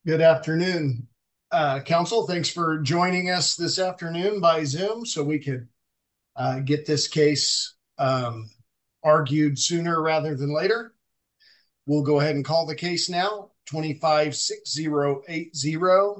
Good afternoon, Council. Thanks for joining us this afternoon by Zoom so we could get this case argued sooner rather than later. We'll go ahead and call the case now. 256080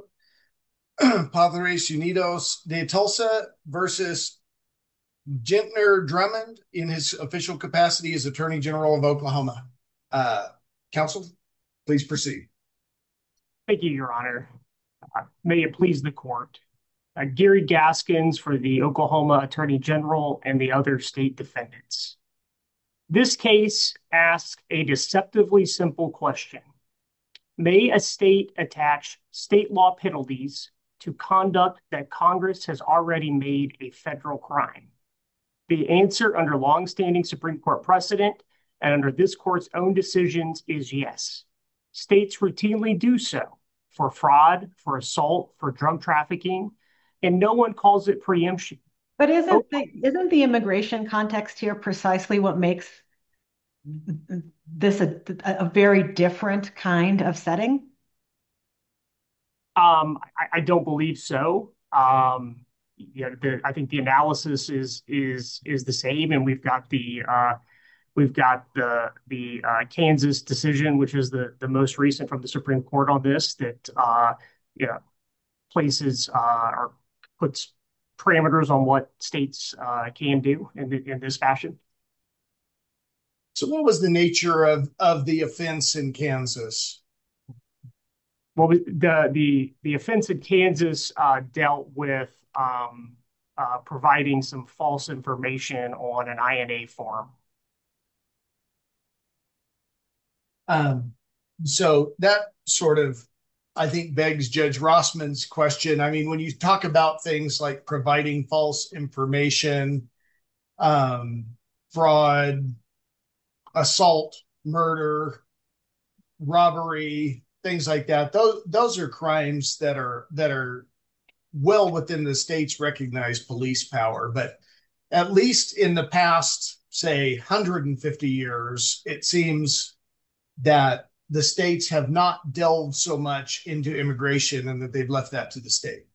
Padres Unidos de Tulsa versus Gentner Drummond in his official capacity as Attorney General of Oklahoma. Uh, Council, please proceed. Thank you, Your Honor. May it please the court. Gary Gaskins for the Oklahoma Attorney General and the other state defendants. This case asks a deceptively simple question. May a state attach state law penalties to conduct that Congress has already made a federal crime? The answer under longstanding Supreme Court precedent and under this court's own decisions is yes. States routinely do so for fraud, for assault, for drug trafficking, and no one calls it preemption. But Oh, isn't the immigration context here precisely what makes this a very different kind of setting? I don't believe so. I think the analysis is the same, and we've got the Kansas decision, which is the most recent from the Supreme Court on this, that places or puts parameters on what states can do in this fashion. So, what was the nature of the offense in Kansas? Well, the offense in Kansas dealt with providing some false information on an INA form. Um, so that sort of, I think, begs Judge Rossman's question. I mean, when you talk about things like providing false information, um, fraud, assault, murder, robbery, things like that, those are crimes that are well within the state's recognized police power. But at least in the past, say, 150 years, it seems that the states have not delved so much into immigration and that they've left that to the state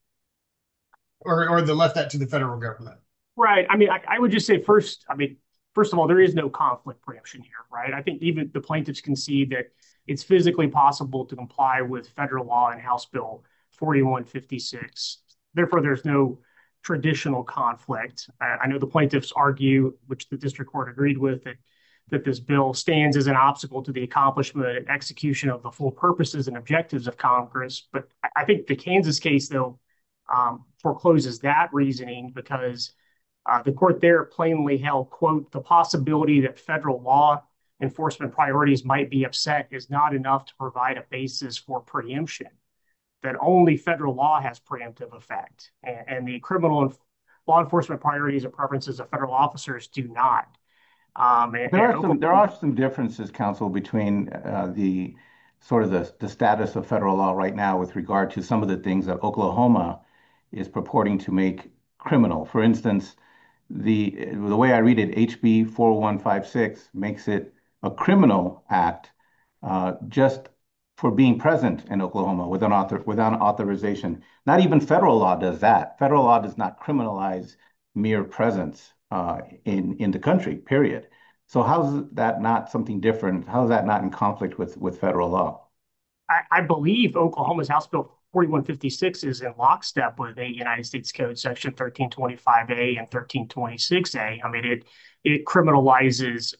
or they left that to the federal government. Right. I mean, I would just say first of all, there is no conflict preemption here, right? I think even the plaintiffs concede that it's physically possible to comply with federal law and House Bill 4156. Therefore, there's no traditional conflict. I know the plaintiffs argue, which the district court agreed with, that this bill stands as an obstacle to the accomplishment and execution of the full purposes and objectives of Congress. But I think the Kansas case, though, forecloses that reasoning because the court there plainly held, quote, the possibility that federal law enforcement priorities might be upset is not enough to provide a basis for preemption, that only federal law has preemptive effect, and the criminal and law enforcement priorities and preferences of federal officers do not. There are some differences, counsel, between the sort of the status of federal law right now with regard to some of the things that Oklahoma is purporting to make criminal. For instance, the way I read it, HB 4156 makes it a criminal act just for being present in Oklahoma without authorization. Not even federal law does that. Federal law does not criminalize mere presence in the country, period. So how's that not something different? How is that not in conflict with federal law? I believe Oklahoma's House Bill 4156 is in lockstep with a United States Code Section 1325A and 1326A. I mean, it criminalizes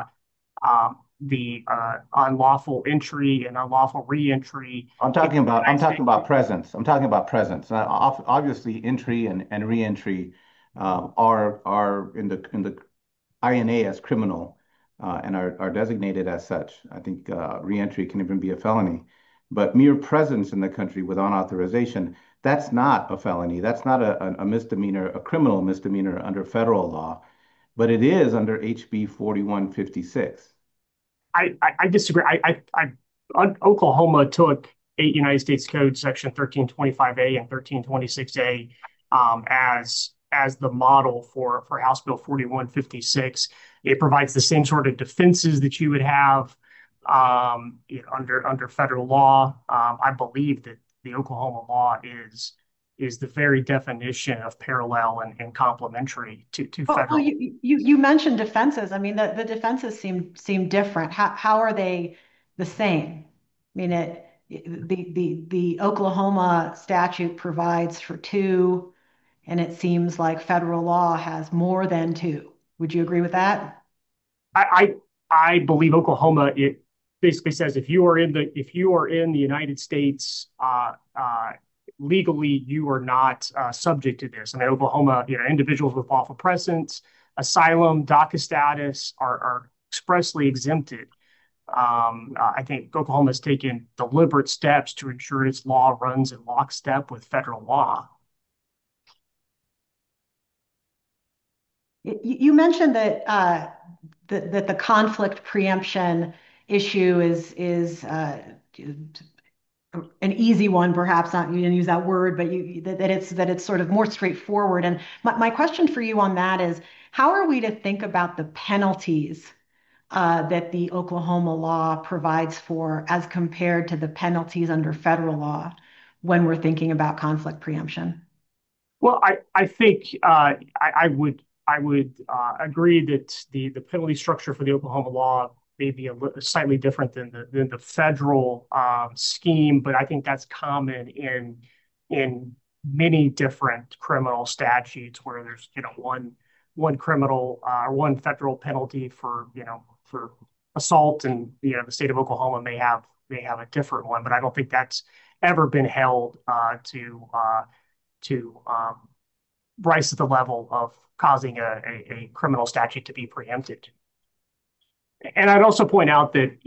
the unlawful entry and unlawful reentry. I'm talking about presence. I'm talking about presence. Obviously, entry and reentry are in the INA as criminal and are designated as such. I think reentry can even be a felony. But mere presence in the country without authorization, that's not a felony. That's not a misdemeanor, a criminal misdemeanor under federal law, but it is under HB 4156. I disagree. Oklahoma took United States Code Section 1325A and 1326A as the model for House Bill 4156. It provides the same sort of defenses that you would have under federal law. I believe that the Oklahoma law is the very definition of parallel and complementary to Well, federal. you mentioned defenses. I mean, the defenses seem different. How are they the same? I mean, the Oklahoma statute provides for two, and it seems like federal law has more than two. Would you agree with that? I I believe Oklahoma it basically says if you are in the United States legally, you are not subject to this. I mean, Oklahoma, individuals with lawful presence, asylum, DACA status are expressly exempted. I think Oklahoma has taken deliberate steps to ensure its law runs in lockstep with federal law. You mentioned that the conflict preemption issue is an easy one, perhaps not you didn't use that word, but that it's sort of more straightforward. And my question for you on that is, how are we to think about the penalties that the Oklahoma law provides for as compared to the penalties under federal law when we're thinking about conflict preemption? Well, I think I would agree that the penalty structure for the Oklahoma law may be slightly different than the federal scheme, but I think that's common in many different criminal statutes where there's one criminal or one federal penalty for assault, and the state of Oklahoma may have a different one, but I don't think that's ever been held to rise to the level of causing a criminal statute to be preempted. And I'd also point out that,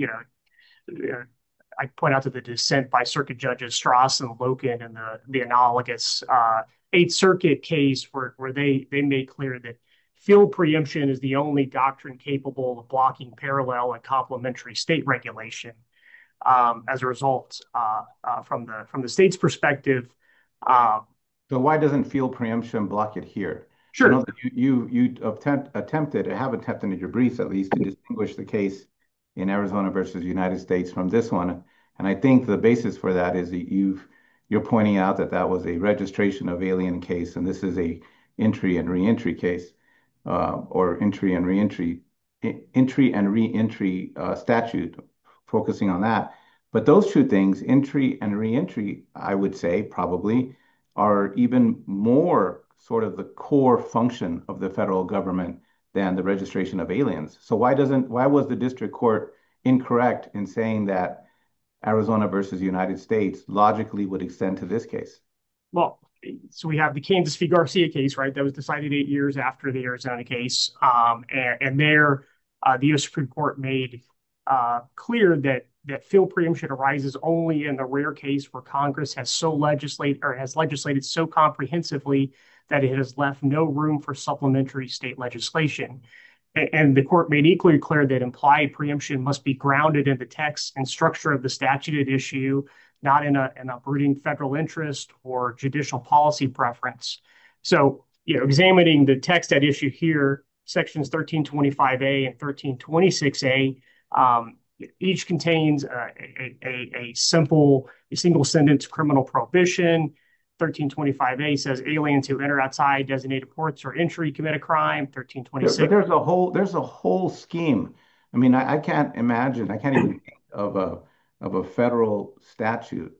I point out to the dissent by Circuit Judges Strauss and Loken and the analogous Eighth Circuit case where they made clear that field preemption is the only doctrine capable of blocking parallel and complementary state regulation. As a result, from the state's perspective, So why doesn't field preemption block it here? I know sure. that you attempted, or have attempted in your briefs at least, to distinguish the case in Arizona versus United States from this one. And I think the basis for that is that you're pointing out that that was a registration of alien case, and this is a entry and reentry case, or entry and reentry statute, focusing on that. But those two things, entry and reentry, I would say probably are even more sort of the core function of the federal government than the registration of aliens. So why was the district court incorrect in saying that Arizona versus United States logically would extend to this case? Well, so we have the Kansas v. Garcia case, right? That was decided 8 years after the Arizona case. And there, the U.S. Supreme Court made clear that field preemption arises only in the rare case where Congress has legislated so comprehensively that it has left no room for supplementary state legislation. And the court made equally clear that implied preemption must be grounded in the text and structure of the statute at issue, not in a brooding federal interest or judicial policy preference. So, examining the text at issue here, sections 1325A and 1326A, each contains a single sentence criminal prohibition. 1325A says aliens who enter outside designated ports or entry commit a crime. But 1326. there's a whole scheme. I mean, I can't imagine, I can't even think of a federal statute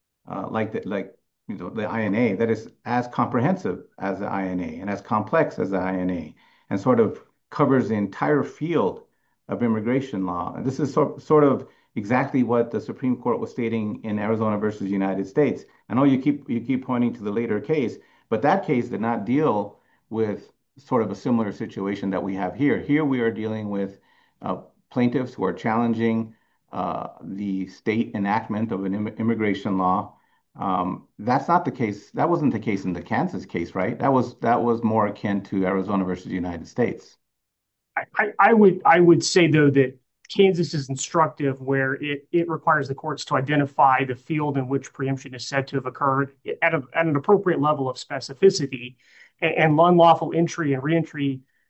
like the INA that is as comprehensive as the INA and as complex as the INA and sort of covers the entire field of immigration law. And this is sort of exactly what the Supreme Court was stating in Arizona versus United States. I know you keep pointing to the later case, but that case did not deal with sort of a similar situation that we have here. Here we are dealing with plaintiffs who are challenging the state enactment of an immigration law. That's not the case. That wasn't the case in the Kansas case, right? That was more akin to Arizona versus United States. I would say, though, that Kansas is instructive where it requires the courts to identify the field in which preemption is said to have occurred at an appropriate level of specificity. And unlawful entry and reentry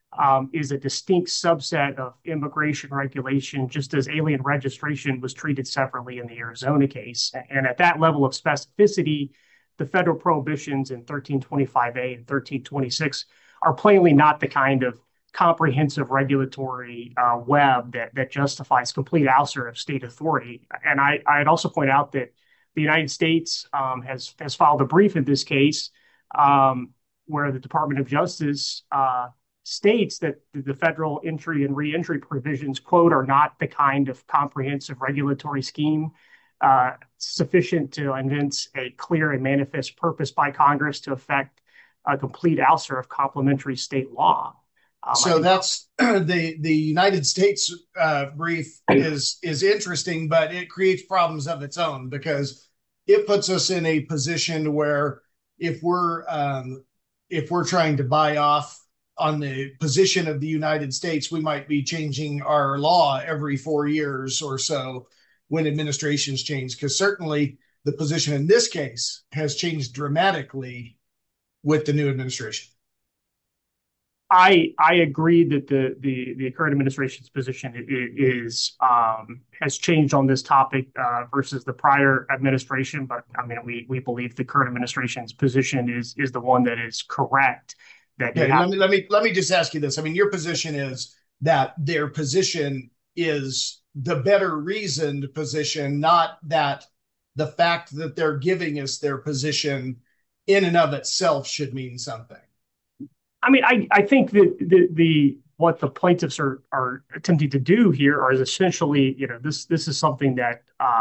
is a distinct subset of immigration regulation, just as alien registration was treated separately in the Arizona case. And at that level of specificity, the federal prohibitions in 1325A and 1326 are plainly not the kind of comprehensive regulatory web that justifies complete ouster of state authority. And I'd also point out that the United States has filed a brief in this case where the Department of Justice states that the federal entry and reentry provisions, quote, are not the kind of comprehensive regulatory scheme sufficient to evince a clear and manifest purpose by Congress to effect a complete ouster of complementary state law. So that's the United States brief is interesting, but it creates problems of its own because it puts us in a position where if we're trying to buy off on the position of the United States, we might be changing our law every 4 years or so when administrations change, because certainly the position in this case has changed dramatically with the new administration. I agree that the current administration's position has changed on this topic versus the prior administration, but I mean we believe the current administration's position is the one that is correct. Let me just ask you this. I mean, your position is that their position is the better reasoned position, not that the fact that they're giving us their position in and of itself should mean something. I mean, I think that what the plaintiffs are attempting to do here is essentially, this is something that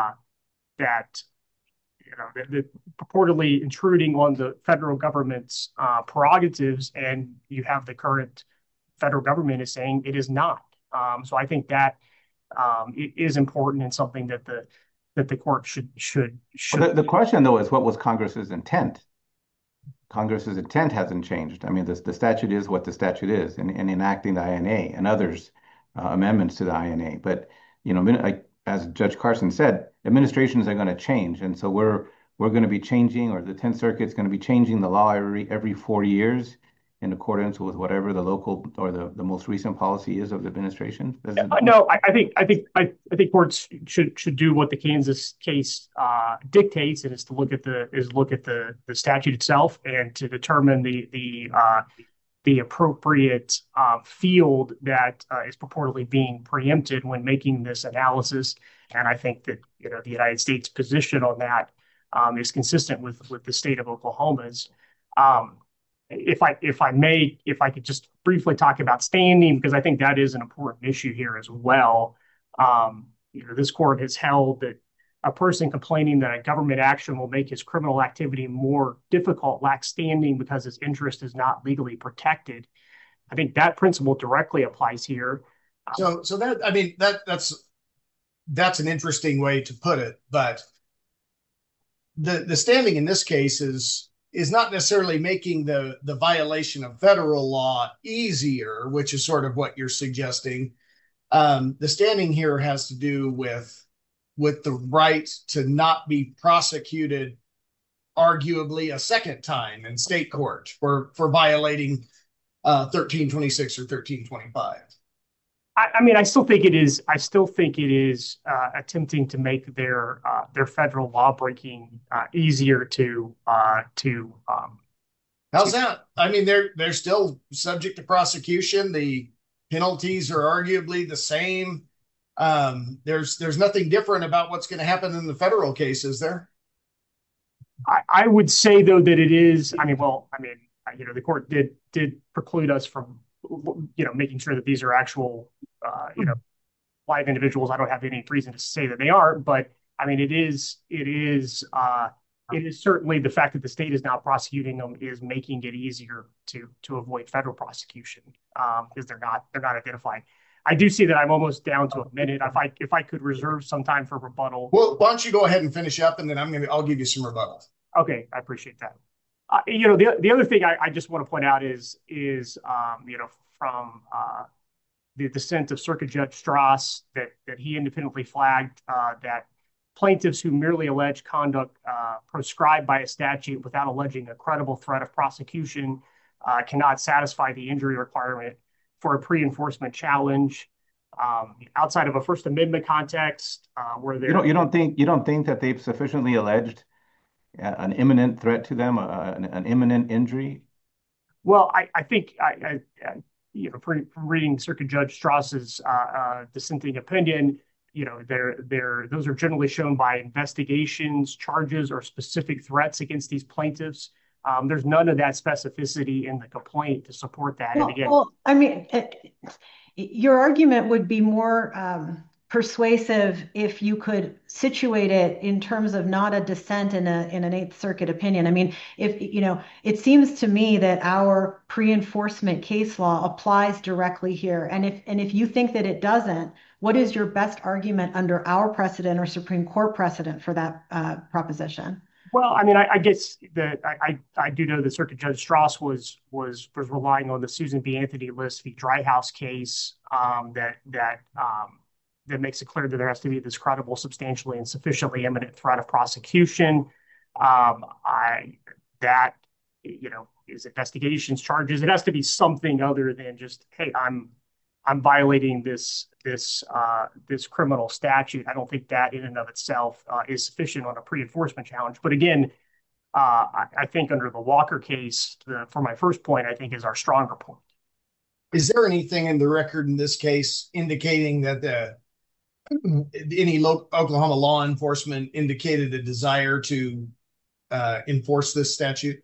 purportedly intruding on the federal government's prerogatives, and you have the current federal government is saying it is not. So I think that is important and something that the court should. Well, the question though is what was Congress's intent? Congress's intent hasn't changed. I mean, the statute is what the statute is in enacting the INA and others amendments to the INA. But as Judge Carson said, administrations are going to change, and so we're going to be changing, or the 10th Circuit is going to be changing the law every 4 years in accordance with whatever the local or the most recent policy is of the administration. No, I think courts should do what the Kansas case dictates, and is to look at the statute itself and to determine the appropriate field that is purportedly being preempted when making this analysis. And I think that the United States position on that is consistent with the state of Oklahoma's. If I could just briefly talk about standing, because I think that is an important issue here as well. This court has held that a person complaining that a government action will make his criminal activity more difficult lacks standing because his interest is not legally protected. I think that principle directly applies here. So that, I mean, that's an interesting way to put it, but the standing in this case is not necessarily making the violation of federal law easier, which is sort of what you're suggesting. The standing here has to do with the right to not be prosecuted, arguably a second time in state court for violating 1326 or 1325. I mean, I still think it is attempting to make their federal law breaking easier to. How's that? I mean, they're still subject to prosecution. The penalties are arguably the same. There's nothing different about what's going to happen in the federal case, is there? I would say though that it is. The court did preclude us from making sure that these are actual live individuals. I don't have any reason to say that they are, but I mean, it is certainly the fact that the state is not prosecuting them is making it easier to avoid federal prosecution because they're not identified. I do see that I'm almost down to a minute. If I could reserve some time for rebuttal. Well, why don't you go ahead and finish up, and then I'll give you some rebuttal. Okay, I appreciate that. The other thing I just want to point out is from the dissent of Circuit Judge Strauss that he independently flagged that plaintiffs who merely allege conduct proscribed by a statute without alleging a credible threat of prosecution cannot satisfy the injury requirement for a pre-enforcement challenge. Outside of a First Amendment context, where they're You don't think that they've sufficiently alleged an imminent threat to them, an imminent injury? well, I think from reading Circuit Judge Strauss's dissenting opinion, those are generally shown by investigations, charges, or specific threats against these plaintiffs. There's none of that specificity in the complaint to support that. And again, I mean, your argument would be more persuasive if you could situate it in terms of not a dissent in an Eighth Circuit opinion. I mean, if it seems to me that our pre-enforcement case law applies directly here, and if you think that it doesn't, what is your best argument under our precedent or Supreme Court precedent for that proposition? well, I mean, I guess that I do know that Circuit Judge Strauss was relying on the Susan B. Anthony List v. Dryhouse case, that makes it clear that there has to be this credible, substantially, and sufficiently imminent threat of prosecution. That is investigations, charges. It has to be something other than just, hey, I'm violating this criminal statute. I don't think that in and of itself is sufficient on a pre-enforcement challenge. But again, I think under the Walker case, for my first point, I think is our stronger point. Is there anything in the record in this case indicating that any Oklahoma law enforcement indicated a desire to enforce this statute?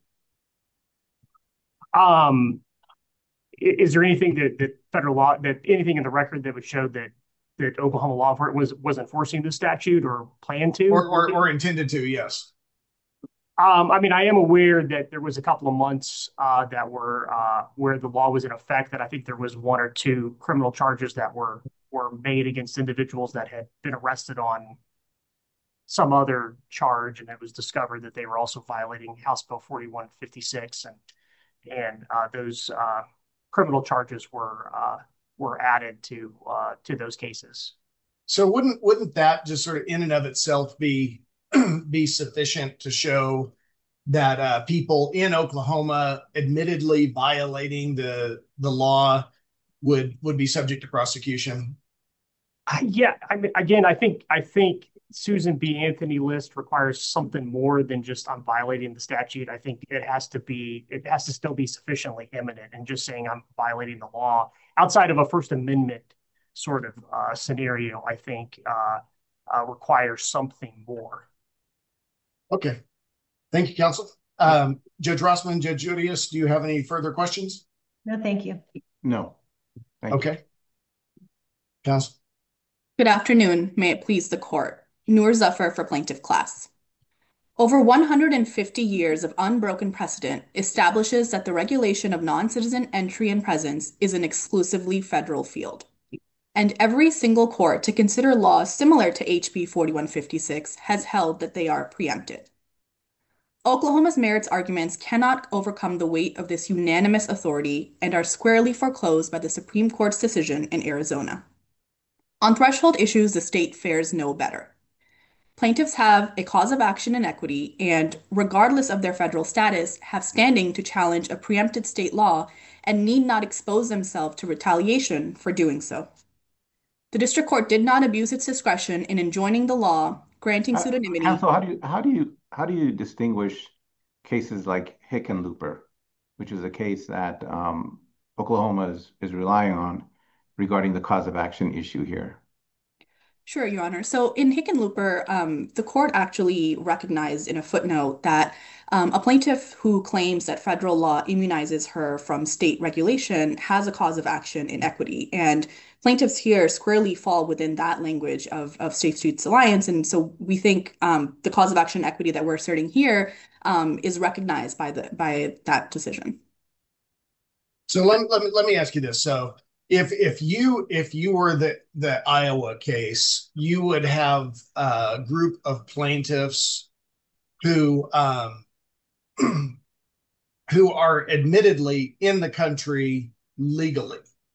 Is there anything that federal law, that anything in the record that would show that Oklahoma law enforcement was enforcing the statute or planned to, or intended to? Yes. I mean, I am aware that there was a couple of months that were where the law was in effect, that I think there was one or two criminal charges that were made against individuals that had been arrested on some other charge, and it was discovered that they were also violating House Bill 4156, and those criminal charges were added to those cases. So wouldn't that just sort of in and of itself be sufficient to show that people in Oklahoma admittedly violating the law would be subject to prosecution? Yeah, I mean, again, I think Susan B. Anthony List requires something more than just I'm violating the statute. I think it has to still be sufficiently imminent, and just saying I'm violating the law outside of a First Amendment sort of scenario, I think requires something more. Okay. Thank you, counsel. Judge Rossman, Judge Judius, do you have any further questions? No, thank you. No. Thank okay. You. Counsel. Good afternoon. May it please the court. Noor Zafar for plaintiff class. Over 150 years of unbroken precedent establishes that the regulation of non-citizen entry and presence is an exclusively federal field. And every single court to consider laws similar to HB 4156 has held that they are preempted. Oklahoma's merits arguments cannot overcome the weight of this unanimous authority and are squarely foreclosed by the Supreme Court's decision in Arizona. On threshold issues, the state fares no better. Plaintiffs have a cause of action in equity and, regardless of their federal status, have standing to challenge a preempted state law and need not expose themselves to retaliation for doing so. The district court did not abuse its discretion in enjoining the law, granting pseudonymity. So how do you distinguish cases like Hickenlooper, which is a case that Oklahoma is relying on regarding the cause of action issue here? Sure, Your Honor. So in Hickenlooper, the court actually recognized in a footnote that a plaintiff who claims that federal law immunizes her from state regulation has a cause of action in equity. And plaintiffs here squarely fall within that language of State Streets Alliance. And so we think the cause of action in equity that we're asserting here is recognized by that decision. So let me ask you this. So if you were the Iowa case, you would have a group of plaintiffs who are admittedly in the country legally.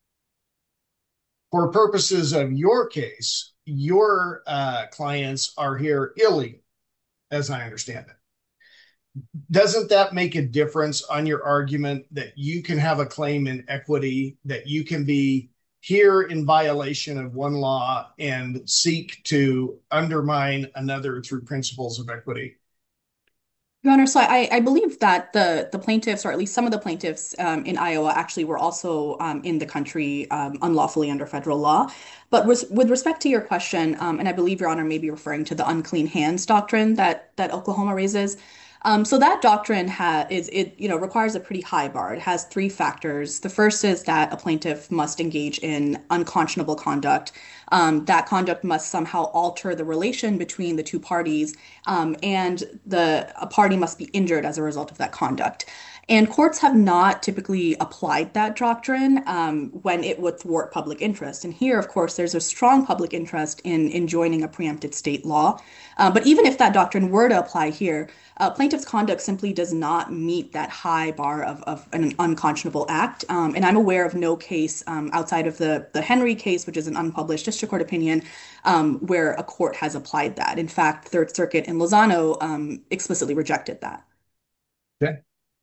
For purposes of your case, your clients are here illegally, as I understand it. doesn't that make a difference on your argument that you can have a claim in equity, that you can be here in violation of one law and seek to undermine another through principles of equity? Your Honor, so I believe that the plaintiffs, or at least some of the plaintiffs in Iowa, actually were also in the country unlawfully under federal law. But with respect to your question, and I believe Your Honor may be referring to the unclean hands doctrine that Oklahoma raises. So that doctrine requires a pretty high bar. It has three factors. The first is that a plaintiff must engage in unconscionable conduct. That conduct must somehow alter the relation between the two parties, and a party must be injured as a result of that conduct. And courts have not typically applied that doctrine when it would thwart public interest. And here, of course, there's a strong public interest in joining a preempted state law. But even if that doctrine were to apply here, plaintiff's conduct simply does not meet that high bar of an unconscionable act. And I'm aware of no case outside of the Henry case, which is an unpublished district court opinion, where a court has applied that. In fact, Third Circuit in Lozano explicitly rejected that. Okay.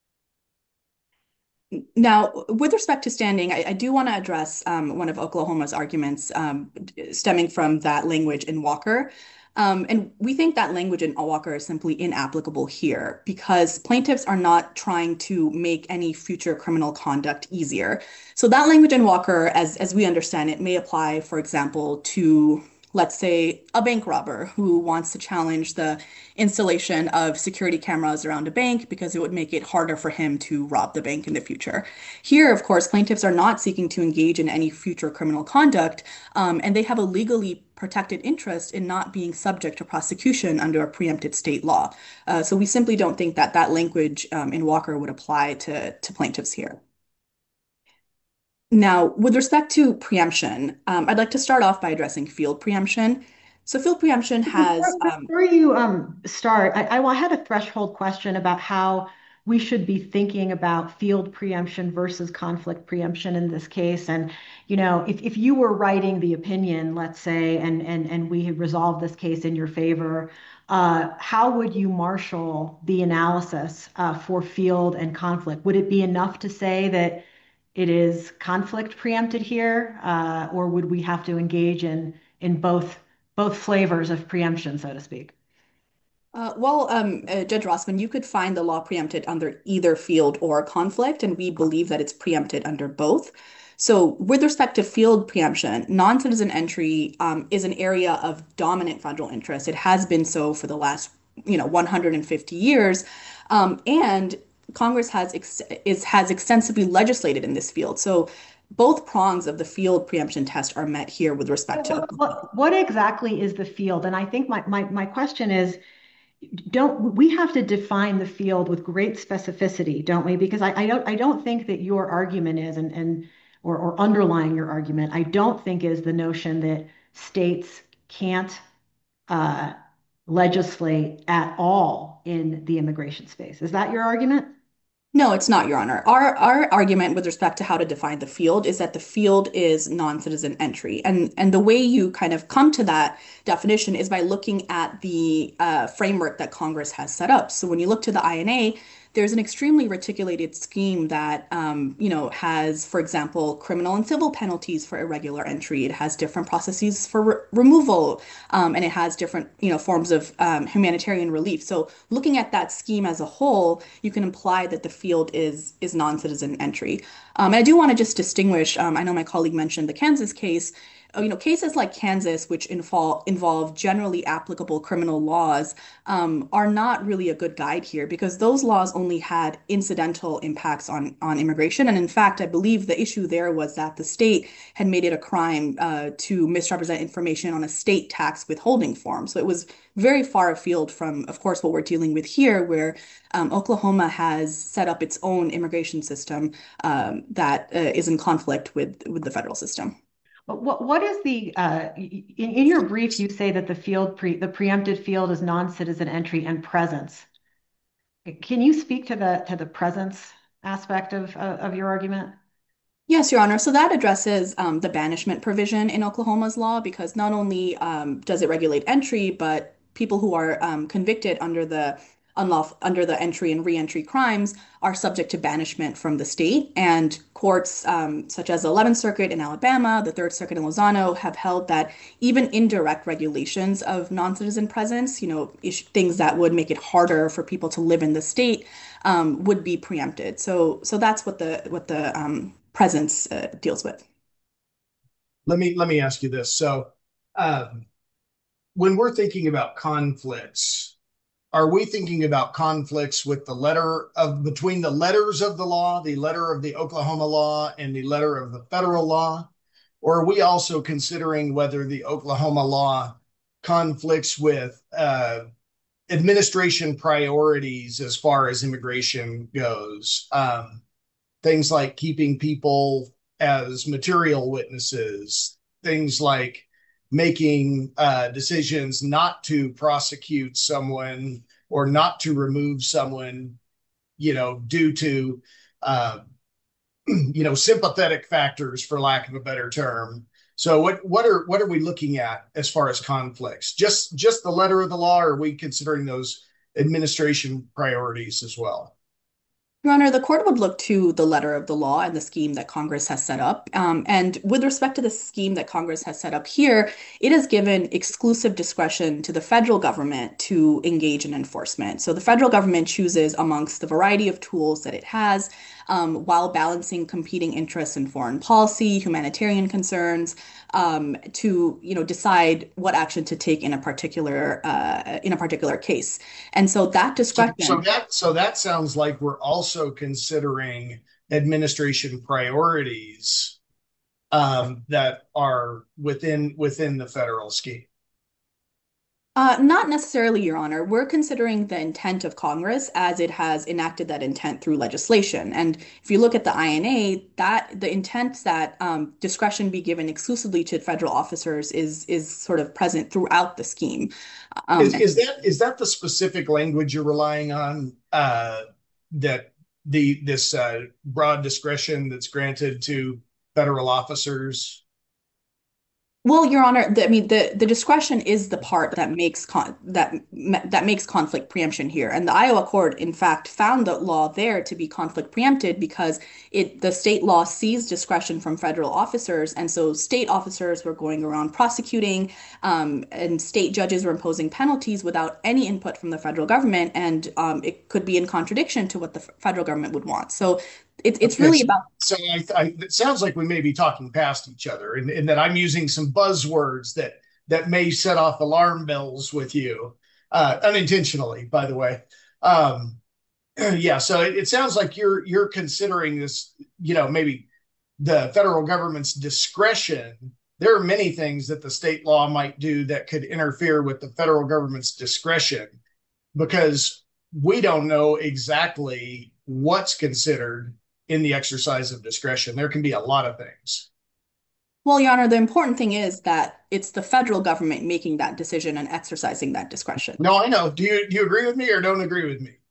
Now, with respect to standing, I do want to address one of Oklahoma's arguments stemming from that language in Walker. And we think that language in Walker is simply inapplicable here because plaintiffs are not trying to make any future criminal conduct easier. So that language in Walker, as we understand it, may apply, for example, to, let's say, a bank robber who wants to challenge the installation of security cameras around a bank because it would make it harder for him to rob the bank in the future. Here, of course, plaintiffs are not seeking to engage in any future criminal conduct, and they have a legally protected interest in not being subject to prosecution under a preempted state law. So we simply don't think that that language in Walker would apply to plaintiffs here. Now, with respect to preemption, I'd like to start off by addressing field preemption. So field preemption has Before you start, I had a threshold question about how we should be thinking about field preemption versus conflict preemption in this case. And, if you were writing the opinion, let's say, and we had resolved this case in your favor, how would you marshal the analysis for field and conflict? Would it be enough to say that it is conflict preempted here, or would we have to engage in both flavors of preemption, so to speak? Judge Rossman, you could find the law preempted under either field or conflict, and we believe that it's preempted under both. So, with respect to field preemption, non-citizen entry is an area of dominant federal interest. It has been so for the last, 150 years, and Congress has extensively legislated in this field. So, both prongs of the field preemption test are met here with respect to. What exactly is the field? And I think my question is, don't we have to define the field with great specificity, don't we? Because I don't think that your argument is, or underlying your argument, I don't think is the notion that states can't uh, legislate at all in the immigration space. Is that your argument? No, it's not, Your Honor. Our argument with respect to how to define the field is that the field is non-citizen entry. And the way you kind of come to that definition is by looking at the framework that Congress has set up. So when you look to the INA, there's an extremely reticulated scheme that has, for example, criminal and civil penalties for irregular entry. It has different processes for removal, and it has different, forms of humanitarian relief. So looking at that scheme as a whole, you can imply that the field is non-citizen entry. And I do want to just distinguish. I know my colleague mentioned the Kansas case. Cases like Kansas, which involve generally applicable criminal laws, are not really a good guide here because those laws only had incidental impacts on immigration. And in fact, I believe the issue there was that the state had made it a crime to misrepresent information on a state tax withholding form. So it was very far afield from, of course, what we're dealing with here, where Oklahoma has set up its own immigration system that is in conflict with the federal system. But what is in your brief, you say that the preempted field is non-citizen entry and presence. Can you speak to the presence aspect of your argument? Yes, Your Honor. So that addresses the banishment provision in Oklahoma's law because not only does it regulate entry, but people who are convicted under the under the entry and reentry crimes are subject to banishment from the state. And courts such as the 11th Circuit in Alabama, the 3rd Circuit in Lozano have held that even indirect regulations of non-citizen presence, things that would make it harder for people to live in the state, would be preempted. So that's what the presence deals with. Let me ask you this. So, um, when we're thinking about conflicts, are we thinking about conflicts with the letter of between the letters of the law, the letter of the Oklahoma law, and the letter of the federal law? Or are we also considering whether the Oklahoma law conflicts with administration priorities as far as immigration goes? Things like keeping people as material witnesses, things like making decisions not to prosecute someone or not to remove someone, due to, uh, sympathetic factors, for lack of a better term. So what are we looking at as far as conflicts? Just the letter of the law, or are we considering those administration priorities as well? Your Honor, the court would look to the letter of the law and the scheme that Congress has set up. And with respect to the scheme that Congress has set up here, it has given exclusive discretion to the federal government to engage in enforcement. So the federal government chooses amongst the variety of tools that it has, while balancing competing interests in foreign policy, humanitarian concerns, to decide what action to take in a particular case. And so that discretion. So that sounds like we're also considering administration priorities, that are within the federal scheme. Not necessarily, Your Honor. We're considering the intent of Congress as it has enacted that intent through legislation. And if you look at the INA, that the intent that discretion be given exclusively to federal officers is sort of present throughout the scheme. Is that the specific language you're relying on? That this broad discretion that's granted to federal officers? Well, Your Honor, the discretion is the part that makes conflict preemption here, and the Iowa court, in fact, found the law there to be conflict preempted because the state law sees discretion from federal officers, and so state officers were going around prosecuting, and state judges were imposing penalties without any input from the federal government, and it could be in contradiction to what the federal government would want. So it's Okay, really about. so it sounds like we may be talking past each other, and that I'm using some buzzwords that may set off alarm bells with you, unintentionally, by the way. Um, yeah, so it sounds like you're considering this, maybe the federal government's discretion. There are many things that the state law might do that could interfere with the federal government's discretion, because we don't know exactly what's considered in the exercise of discretion. There can be a lot of things. Well, Your Honor, the important thing is that it's the federal government making that decision and exercising that discretion. No, I know. Do you agree with me or don't agree with me?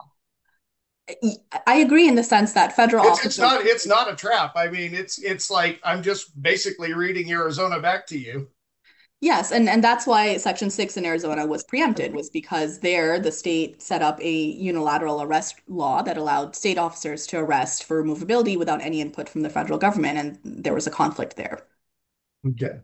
I agree in the sense that federal It's officers. not a trap. I mean, it's like I'm just basically reading Arizona back to you. Yes, and that's why Section 6 in Arizona was preempted, was because there the state set up a unilateral arrest law that allowed state officers to arrest for removability without any input from the federal government, and there was a conflict there. Okay.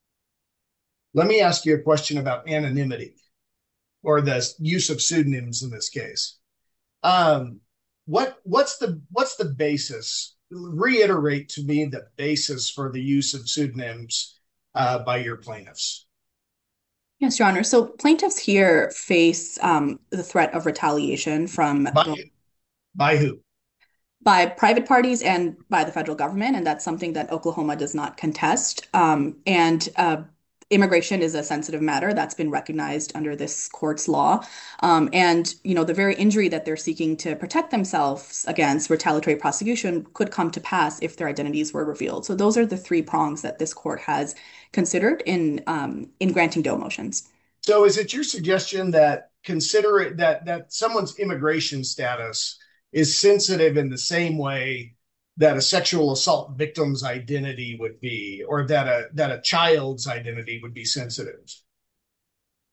Let me ask you a question about anonymity, or the use of pseudonyms in this case. Um, what's the basis? Reiterate to me the basis for the use of pseudonyms by your plaintiffs. Yes, Your Honor. So plaintiffs here face the threat of retaliation from By who? by private parties and by the federal government, and that's something that Oklahoma does not contest. And immigration is a sensitive matter that's been recognized under this court's law. And the very injury that they're seeking to protect themselves against retaliatory prosecution could come to pass if their identities were revealed. So those are the three prongs that this court has considered in granting Doe motions. So is it your suggestion that consider it that someone's immigration status is sensitive in the same way that a sexual assault victim's identity would be, or that a child's identity would be sensitive?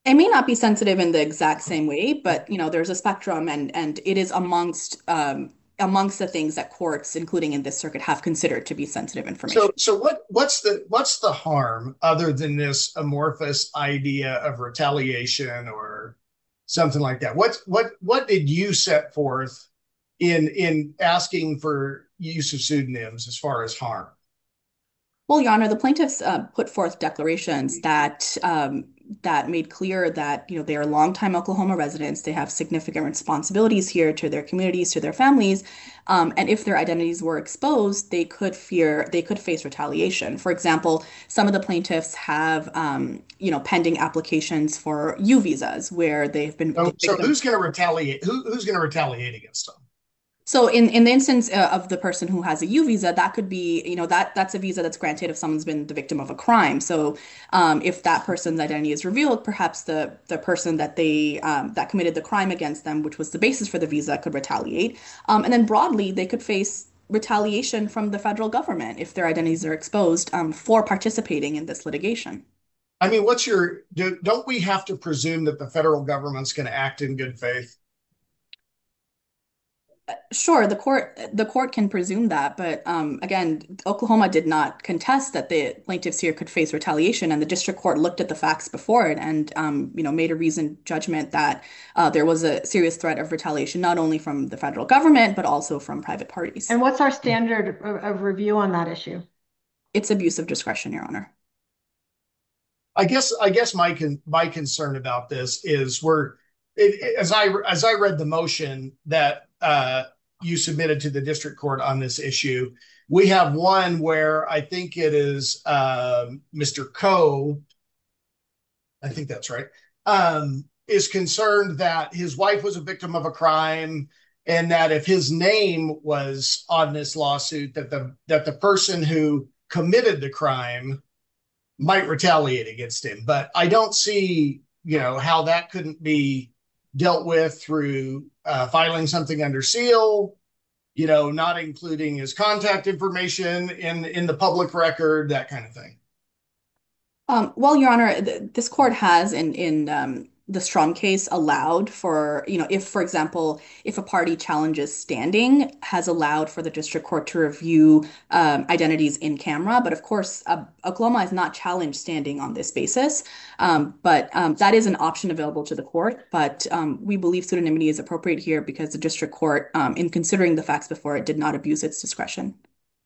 It may not be sensitive in the exact same way, but there's a spectrum, and it is amongst the things that courts, including in this circuit, have considered to be sensitive So, information. what's the harm other than this amorphous idea of retaliation or something like that? What did you set forth in asking for use of pseudonyms as far as harm? Well, Your Honor, the plaintiffs put forth declarations that made clear that they are longtime Oklahoma residents. They have significant responsibilities here to their communities, to their families, and if their identities were exposed, they could face retaliation. For example, some of the plaintiffs have pending applications for U visas where they've been the So victim. who's going to retaliate? Who's going to retaliate against them? So in the instance of the person who has a U visa, that could be, that's a visa that's granted if someone's been the victim of a crime. So if that person's identity is revealed, perhaps the person that committed the crime against them, which was the basis for the visa, could retaliate. And then broadly, they could face retaliation from the federal government if their identities are exposed for participating in this litigation. I mean, don't we have to presume that the federal government's going to act in good faith? Sure, the court can presume that, but again, Oklahoma did not contest that the plaintiffs here could face retaliation, and the district court looked at the facts before it and made a reasoned judgment that there was a serious threat of retaliation, not only from the federal government but also from private parties. And what's our standard of review on that issue? It's abuse of discretion, Your Honor. I guess my concern about this is as I read the motion that you submitted to the district court on this issue, we have one where I think it is Mr. Coe, I think that's right, is concerned that his wife was a victim of a crime, and that if his name was on this lawsuit, that the person who committed the crime might retaliate against him. But I don't see, how that couldn't be dealt with through filing something under seal, not including his contact information in the public record, that kind of thing. Well, Your Honor, this court has in the Strom case allowed for, if, for example, if a party challenges standing, has allowed for the district court to review identities in camera. But of course, Oklahoma has not challenged standing on this basis. But that is an option available to the court. But we believe pseudonymity is appropriate here because the district court, in considering the facts before it, did not abuse its discretion.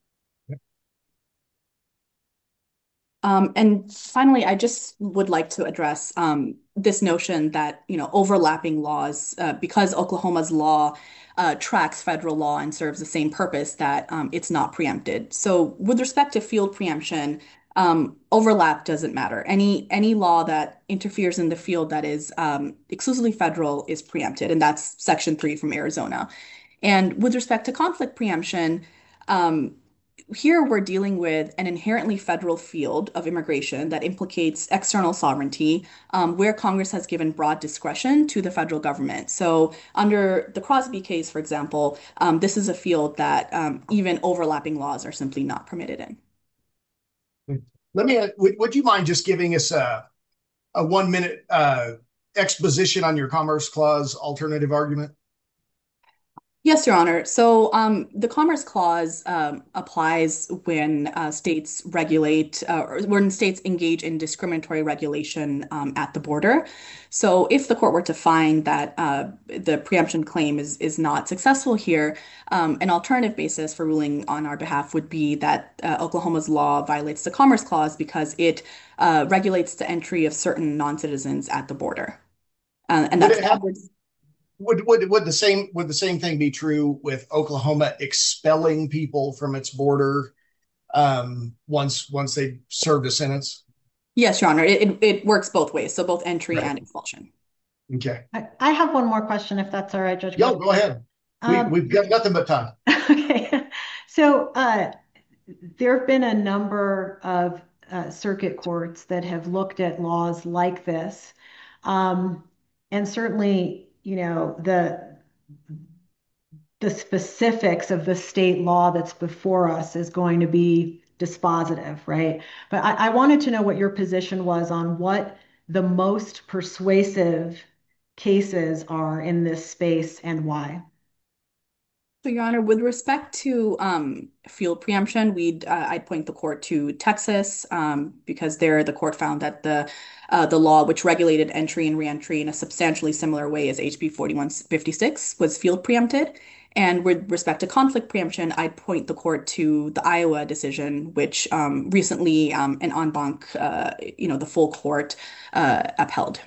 And finally, I just would like to address this notion that, overlapping laws, because Oklahoma's law tracks federal law and serves the same purpose, that it's not preempted. So with respect to field preemption, overlap doesn't matter. Any law that interferes in the field that is exclusively federal is preempted, and that's Section 3 from Arizona. And with respect to conflict preemption, um, here we're dealing with an inherently federal field of immigration that implicates external sovereignty, where Congress has given broad discretion to the federal government. So, under the Crosby case, for example, this is a field that even overlapping laws are simply not permitted in. Would you mind just giving us a 1 minute exposition on your Commerce Clause alternative argument? Yes, Your Honor. So the Commerce Clause applies when states regulate or when states engage in discriminatory regulation at the border. So if the court were to find that the preemption claim is not successful here, an alternative basis for ruling on our behalf would be that Oklahoma's law violates the Commerce Clause because it regulates the entry of certain non-citizens at the border. And Would that's it have would the same thing be true with Oklahoma expelling people from its border once they served a sentence? Yes, Your Honor. It works both ways, so both entry Right. and expulsion. Okay. I have one more question, if that's all right, Judge Yo, Clark. go ahead. We've got nothing but time. Okay. So there have been a number of circuit courts that have looked at laws like this. Um, and certainly, the specifics of the state law that's before us is going to be dispositive, right? But I wanted to know what your position was on what the most persuasive cases are in this space and why? So, Your Honor, with respect to field preemption, I'd point the court to Texas because there the court found that the law which regulated entry and reentry in a substantially similar way as HB 4156 was field preempted. And with respect to conflict preemption, I'd point the court to the Iowa decision, which recently an en banc, the full court upheld.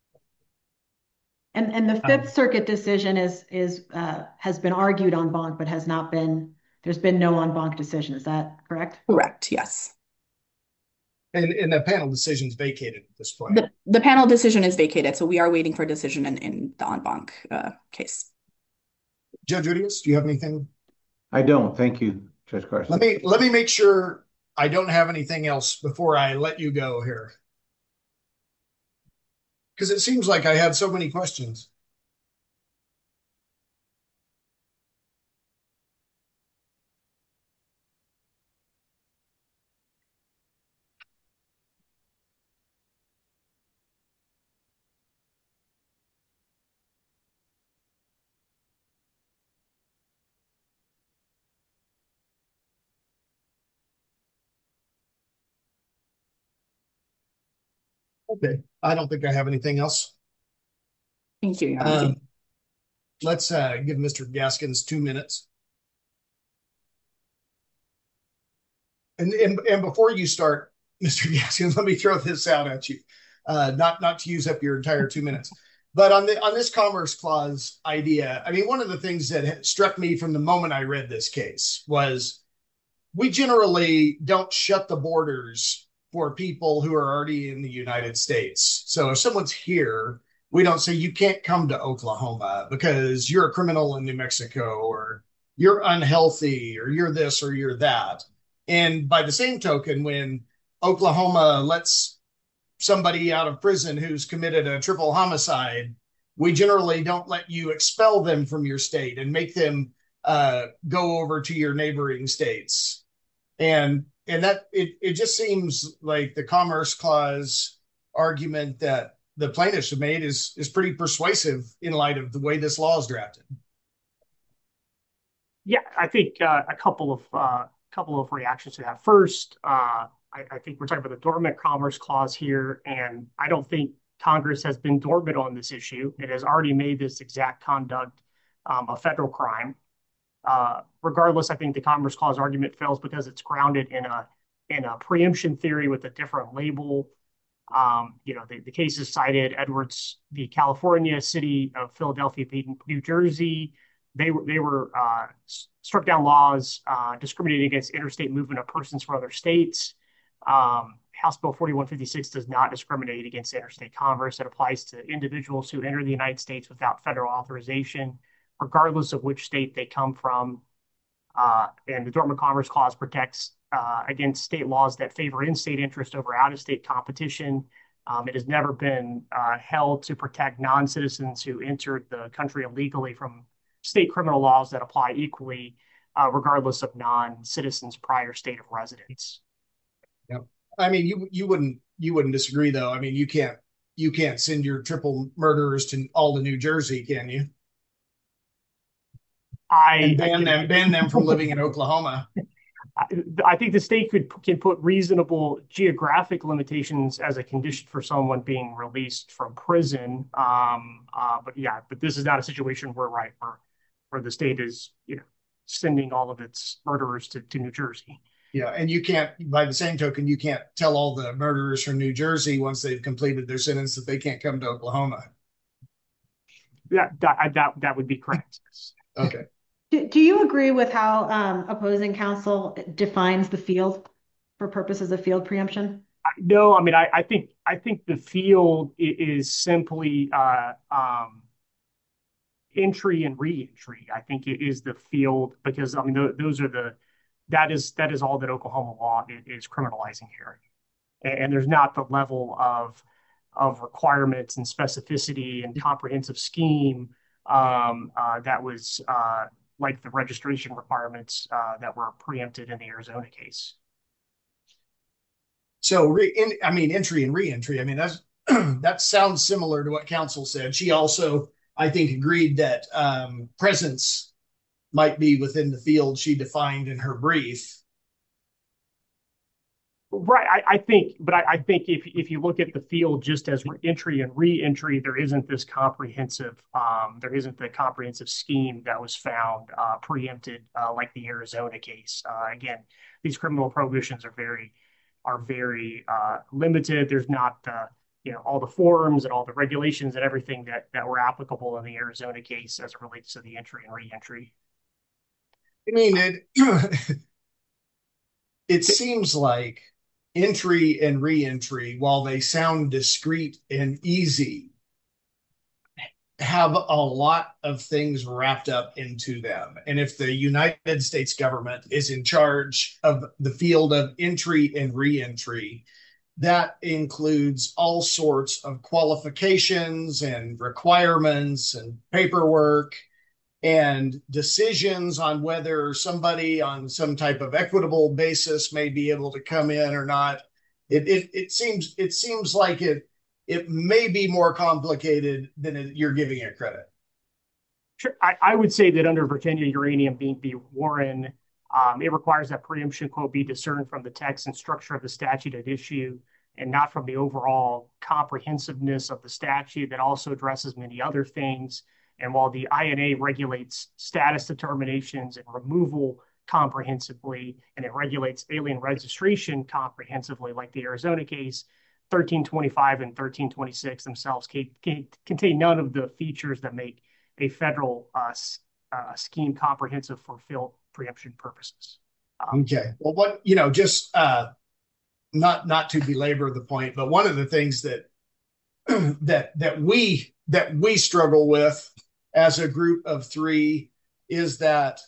And the Fifth Circuit decision has been argued en banc, but there's been no en banc decision. Is that correct? Correct, yes. And the panel decision's vacated at this point. The panel decision is vacated, so we are waiting for a decision in the en banc case. Judge Udias, do you have anything? I don't. Thank you, Judge Carson. Let me make sure I don't have anything else before I let you go here. Because it seems like I had so many questions. Okay, I don't think I have anything else. Thank you, Your Honor. Let's give Mr. Gaskins 2 minutes. And before you start, Mr. Gaskins, let me throw this out at you. Not to use up your entire 2 minutes. But on this Commerce Clause idea, I mean, one of the things that struck me from the moment I read this case was we generally don't shut the borders for people who are already in the United States. So if someone's here, we don't say you can't come to Oklahoma because you're a criminal in New Mexico, or you're unhealthy, or you're this, or you're that. And by the same token, when Oklahoma lets somebody out of prison who's committed a triple homicide, we generally don't let you expel them from your state and make them go over to your neighboring states. And that it just seems like the Commerce Clause argument that the plaintiffs have made is pretty persuasive in light of the way this law is drafted. Yeah, I think a couple of reactions to that. First, I think we're talking about the Dormant Commerce Clause here, and I don't think Congress has been dormant on this issue. It has already made this exact conduct a federal crime. Regardless, I think the Commerce Clause argument fails because it's grounded in a preemption theory with a different label. The cases cited, Edwards v. California, City of Philadelphia v. New Jersey, they were struck down laws discriminating against interstate movement of persons from other states. House Bill 4156 does not discriminate against interstate commerce. It applies to individuals who enter the United States without federal authorization, regardless of which state they come from. And the Dormant Commerce Clause protects against state laws that favor in-state interest over out-of-state competition. It has never been held to protect non-citizens who entered the country illegally from state criminal laws that apply equally, regardless of non-citizens' prior state of residence. Yep. I mean, you wouldn't disagree, though. I mean, you can't send your triple murderers to Alden, New Jersey, can you? And ban them from living in Oklahoma. I think the state can put reasonable geographic limitations as a condition for someone being released from prison. But this is not a situation where the state is sending all of its murderers to New Jersey. Yeah, and you can't, by the same token, you can't tell all the murderers from New Jersey once they've completed their sentence that they can't come to Oklahoma. Yeah, that would be correct. Okay. Do you agree with how opposing counsel defines the field for purposes of field preemption? No, I mean, I think the field is simply entry and re-entry. I think it is the field because I mean that is all that Oklahoma law is criminalizing here, and there's not the level of requirements and specificity and comprehensive scheme that was like the registration requirements that were preempted in the Arizona case. So, entry and re-entry. I mean, that sounds similar to what counsel said. She also, I think, agreed that presence might be within the field she defined in her brief. Right. I think if you look at the field just as entry and re-entry, there isn't the comprehensive scheme that was found preempted like the Arizona case. Again, these criminal prohibitions are very limited. There's not all the forms and all the regulations and everything that were applicable in the Arizona case as it relates to the entry and re-entry. I mean, it seems like entry and re-entry, while they sound discreet and easy, have a lot of things wrapped up into them. And if the United States government is in charge of the field of entry and re-entry, that includes all sorts of qualifications and requirements and paperwork and decisions on whether somebody on some type of equitable basis may be able to come in or not. It seems like it may be more complicated than you're giving it credit. Sure. I would say that under Virginia Uranium v. Warren, it requires that preemption, quote, be discerned from the text and structure of the statute at issue and not from the overall comprehensiveness of the statute that also addresses many other things. And while the INA regulates status determinations and removal comprehensively, and it regulates alien registration comprehensively, like the Arizona case, 1325 and 1326 themselves contain none of the features that make a federal scheme comprehensive for field preemption purposes. Okay. Well, just not to belabor the point, but one of the things that we struggle with as a group of three is that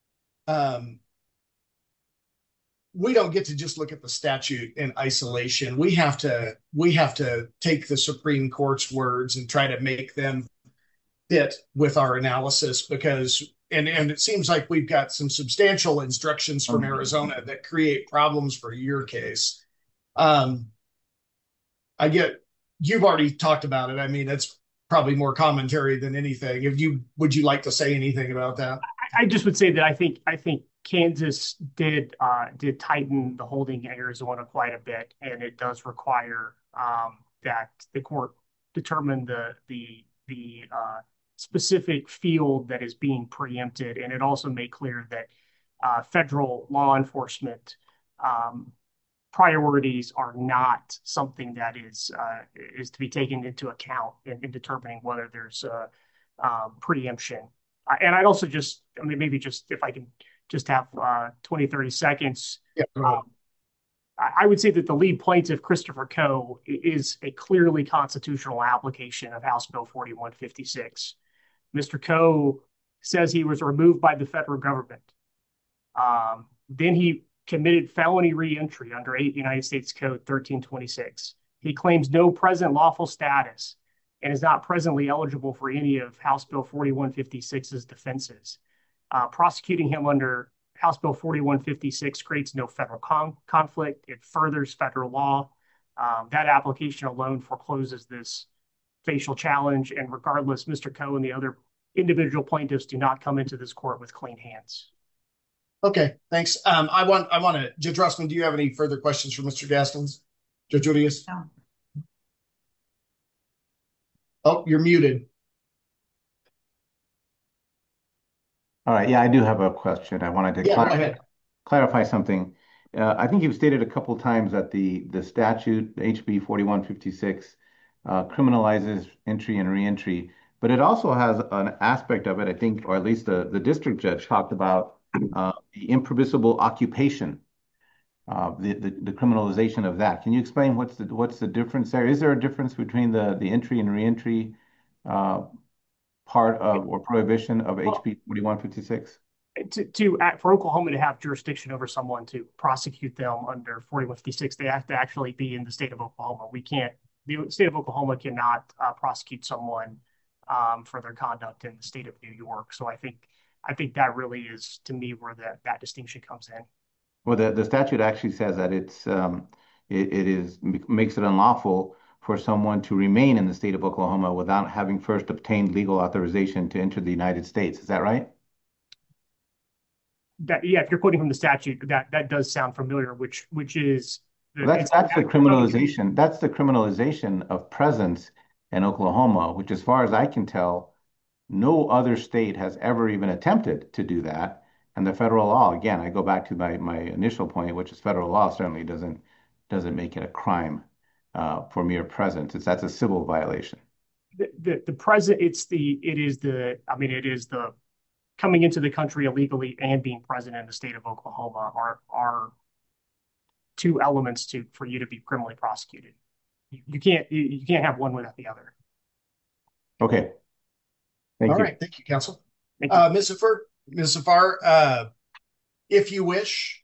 we don't get to just look at the statute in isolation. We have to take the Supreme Court's words and try to make them fit with our analysis because and it seems like we've got some substantial instructions from Arizona that create problems for your case. I get you've already talked about it. I mean, it's probably more commentary than anything. Would you like to say anything about that? I just would say that I think Kansas did tighten the holding in Arizona quite a bit, and it does require that the court determine the specific field that is being preempted, and it also made clear that federal law enforcement priorities are not something that is to be taken into account in determining whether there's preemption. And I'd also maybe just if I can just have 20, 30 seconds. Yeah, I would say that the lead plaintiff, Christopher Coe, is a clearly constitutional application of House Bill 4156. Mr. Coe says he was removed by the federal government. Then he committed felony reentry under 8 United States Code 1326. He claims no present lawful status and is not presently eligible for any of House Bill 4156's defenses. Prosecuting him under House Bill 4156 creates no federal conflict. It furthers federal law. That application alone forecloses this facial challenge. And regardless, Mr. Coe and the other individual plaintiffs do not come into this court with clean hands. Okay, thanks. I want to, Judge Rossman, do you have any further questions for Mr. Gaskins? Judge Julius? No. Oh, you're muted. All right. Yeah, I do have a question. I wanted to Go ahead. clarify something. I think you've stated a couple of times that the statute, the HB 4156, criminalizes entry and reentry, but it also has an aspect of it, I think, or at least the district judge talked about the impermissible occupation, the criminalization of that. Can you explain what's the difference there? Is there a difference between the entry and reentry part of or prohibition of HB 4156? For Oklahoma to have jurisdiction over someone to prosecute them under 4156, they have to actually be in the state of Oklahoma. The state of Oklahoma cannot prosecute someone for their conduct in the state of New York. So I think that really is, to me, where that distinction comes in. Well, the statute actually says that it makes it unlawful for someone to remain in the state of Oklahoma without having first obtained legal authorization to enter the United States. Is that right? Yeah, if you're quoting from the statute, that does sound familiar, which is That's the criminalization. That's the criminalization of presence in Oklahoma, which, as far as I can tell, no other state has ever even attempted to do that. And the federal law, again, I go back to my initial point, which is federal law certainly doesn't make it a crime for mere presence. That's a civil violation. The present it is the coming into the country illegally and being present in the state of Oklahoma are two elements for you to be criminally prosecuted. You can't have one without the other. Okay. Thank you. All right. Thank you, counsel. Thank you. Ms. Zafar, if you wish,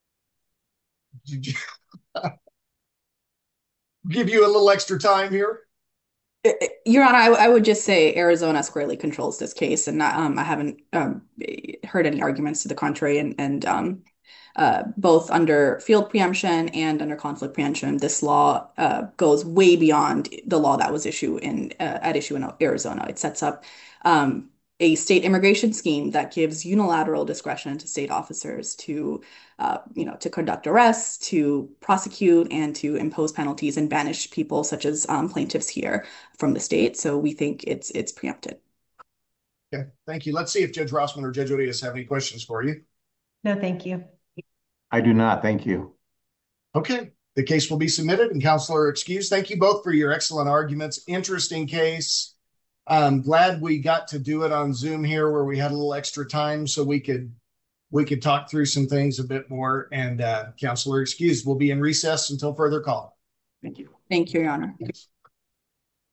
give you a little extra time here. Your Honor, I would just say Arizona squarely controls this case, and I haven't heard any arguments to the contrary. And both under field preemption and under conflict preemption, this law goes way beyond the law that was at issue in Arizona. It sets up a state immigration scheme that gives unilateral discretion to state officers to conduct arrests, to prosecute, and to impose penalties and banish people such as plaintiffs here from the state. So we think it's preempted. Okay, thank you. Let's see if Judge Rossman or Judge Odias have any questions for you. No, thank you. I do not. Thank you. Okay, the case will be submitted and counsel are excused. Thank you both for your excellent arguments. Interesting case. I'm glad we got to do it on Zoom here where we had a little extra time so we could talk through some things a bit more, and counsel are excused. We'll be in recess until further call. Thank you. Thank you, Your Honor. Thanks.